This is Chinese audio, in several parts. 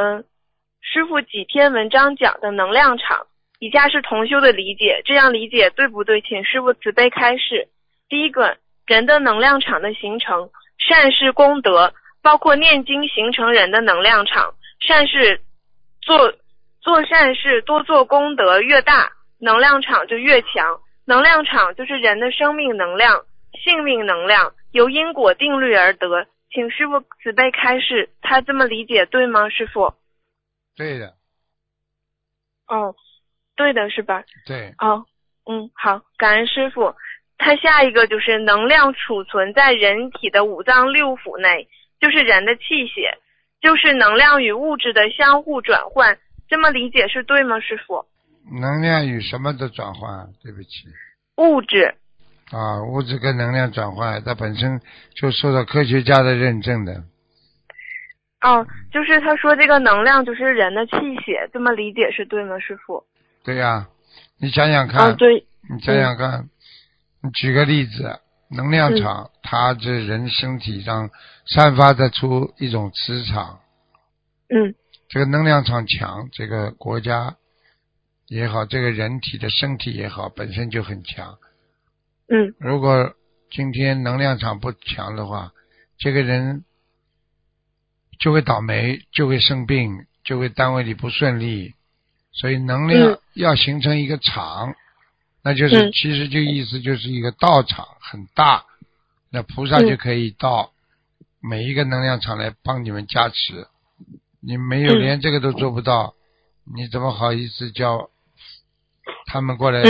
师父几篇文章讲的能量场，以下是同修的理解，这样理解对不对？请师父慈悲开示。第一个，人的能量场的形成，善事功德，包括念经形成人的能量场，善事做善事多做功德越大，能量场就越强。能量场就是人的生命能量、性命能量，由因果定律而得。请师父慈悲开示，他这么理解对吗？师父？ 对的。 哦，对的是吧？ 对。 哦，好，感恩师父。他下一个就是能量储存在人体的五脏六腑内，就是人的气血，就是能量与物质的相互转换，这么理解是对吗？师父？ 能量与什么的转换？对不起。 物质。 啊，物质跟能量转换，它本身就受到科学家的认证的。 哦，就是他说这个能量就是人的气血，这么理解是对吗？师父？ 对呀，你想想看。 对。 你想想看，你举个例子，能量场，它这人身体上散发得出一种磁场。这个能量场强，这个国家也好，这个人体的身体也好，本身就很强。如果今天能量场不强的话，这个人就会倒霉，就会生病，就会单位里不顺利。所以能量要形成一个场，那就是其实就意思就是一个道场很大，那菩萨就可以到每一个能量场来帮你们加持。你没有连这个都做不到，你怎么好意思叫他们过来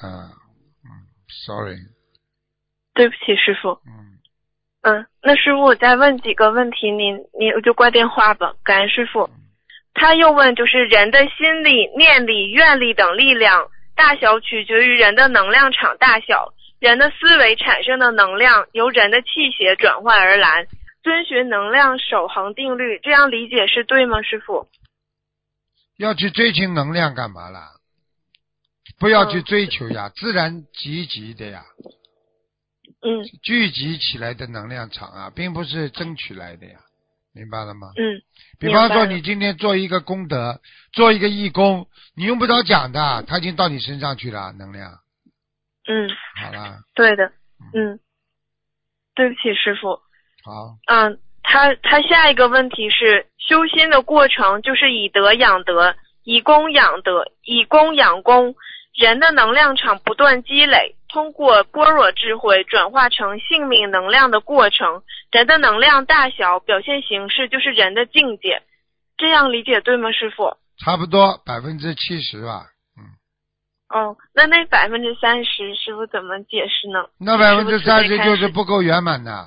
？sorry， 对不起师父。那师父我再问几个问题，你就挂电话吧，感恩师父。他又问，就是人的心力、念力、愿力等力量大小取决于人的能量场大小，人的思维产生的能量由人的气血转换而来，遵循能量守恒定律，这样理解是对吗？师父？ 要去追求能量干嘛啦？不要去追求呀，自然集集的呀。聚集起来的能量场啊，并不是争取来的呀，明白了吗？比方说你今天做一个功德，做一个义工，你用不着讲的，他已经到你身上去了，能量。好了。 对的。对不起师父。 好。 他下一个问题是，修心的过程就是以德养德，以功养德，以功养功，人的能量场不断积累，通过般若智慧转化成性命能量的过程，人的能量大小表现形式就是人的境界，这样理解对吗师父？ 差不多70%吧。 那30%师父怎么解释呢？ 那30%就是不够圆满的。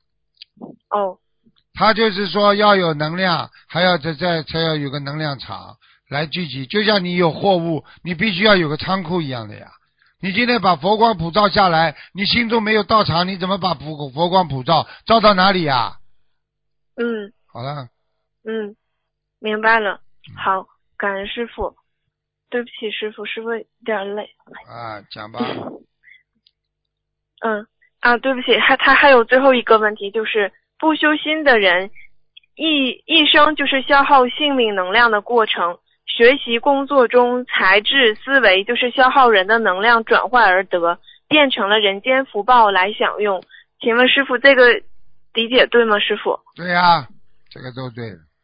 他就是说要有能量，还要才要有个能量场来聚集，就像你有货物，你必须要有个仓库一样的呀。你今天把佛光普照下来，你心中没有道场，你怎么把佛光普照到哪里呀？好了。 明白了。好，感恩师父。对不起师父，师父有点累。 讲吧。 对不起，他还有最后一个问题，就是不修心的人一生就是消耗性命能量的过程，学习工作中才智思维就是消耗人的能量转换而得，变成了人间福报来享用。请问师父这个理解对吗？师父？ 对呀，这个都对的。